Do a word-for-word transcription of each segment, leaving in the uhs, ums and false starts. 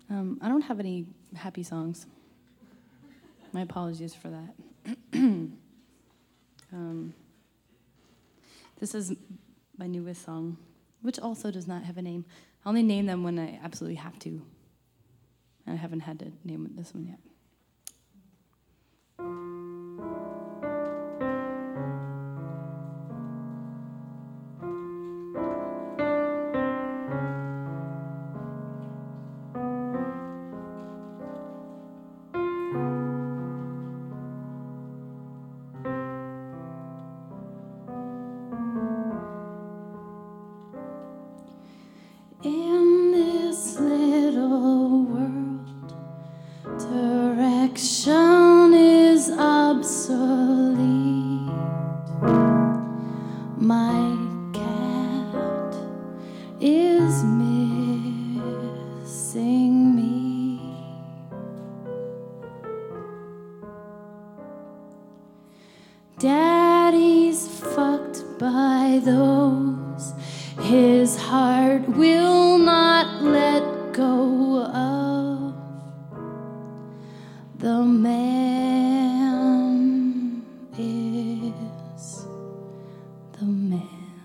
Um, I don't have any happy songs. My apologies for that. um, this is my newest song, which also does not have a name. I only name them when I absolutely have to. And I haven't had to name this one yet. In this little world, direction is obsolete. My cat is missing me. Daddy's fucked by those his heart will not let go of. The man is the man.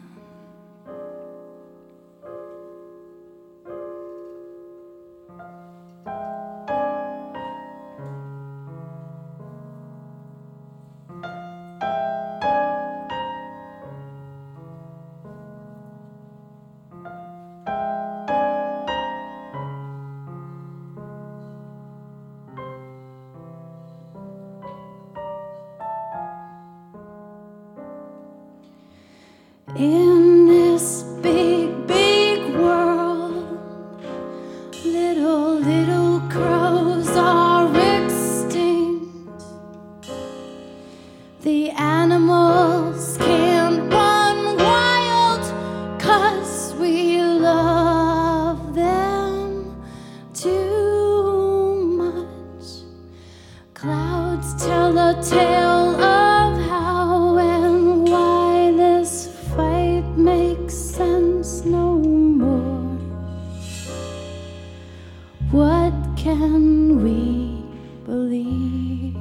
In this big, big world, little, little crows are extinct. The animals can't run wild 'cause we love them too much. Clouds tell a tale of how and why this fight makes sense no more. What can we believe?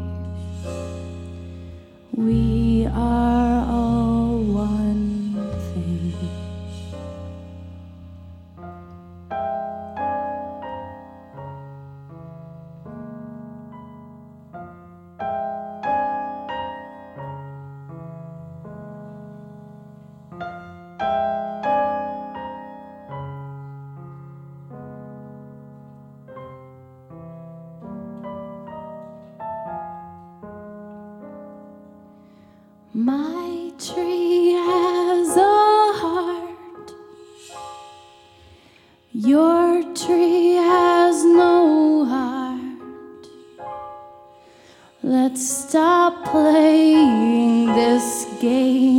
We are all one thing. My tree has a heart. Your tree has no heart. Let's stop playing this game.